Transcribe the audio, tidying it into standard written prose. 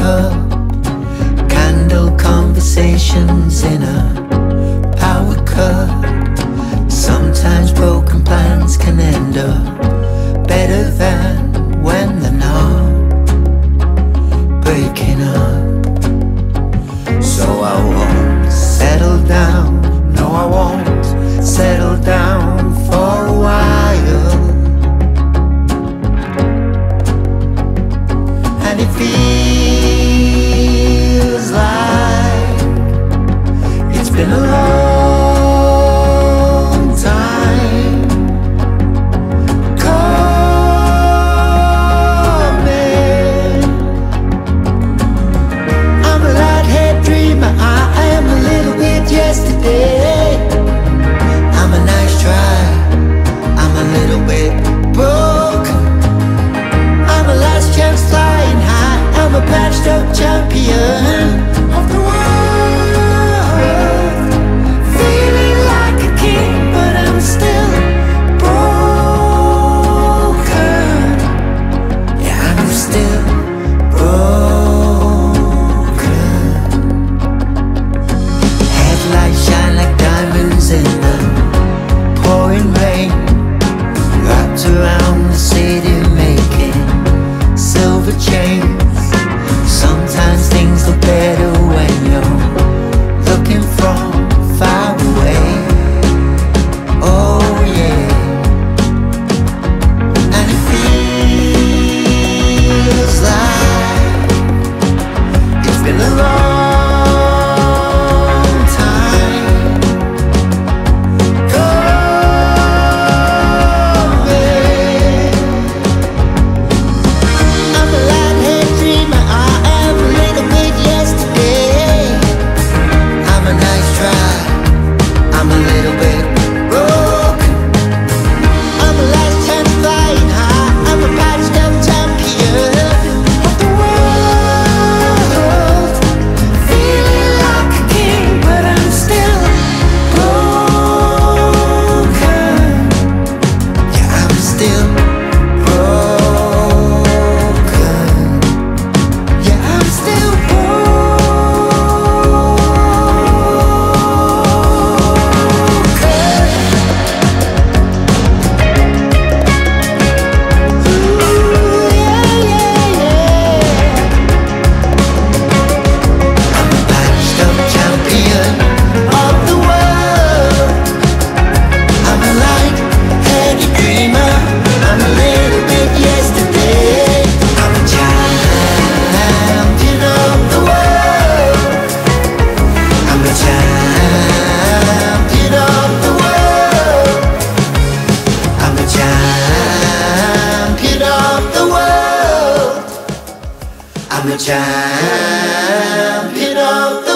cup, candle conversations in a power cut. Sometimes broken plans can end up better than when they're not breaking up. So I won't settle down, no I won't settle down for a while. And it feels like it's been a long time coming. I'm a light-head dreamer, I am a little bit yesterday. I'm a nice try, I'm a little bit broken. I'm a last chance flying high, I'm a patched up champion of the world. Feeling like a king, but I'm still broken. Yeah, I'm still broken. Headlights shine like diamonds in the pouring rain, wrapped around the city making silver chains. Sometimes things look better when you're looking from far away. Oh yeah. And it feels like it's been a long time coming. I'm a light-head dreamer, I am a little bit yesterday. I'm a nice try, I'm a little bit broken. I'm a last chance flying high, I'm a patched up champion of the world. Feeling like a king, but I'm still broken. Yeah, I'm still broken. Yeah, I'm still broken. Ooh, yeah, yeah, yeah. I'm a patched up champion of the world. I'm a light-headed dreamer, I'm a little bit yesterday. I'm a champion of the world. I'm a champion of the world. I'm a champion of the world. I'm a champion of the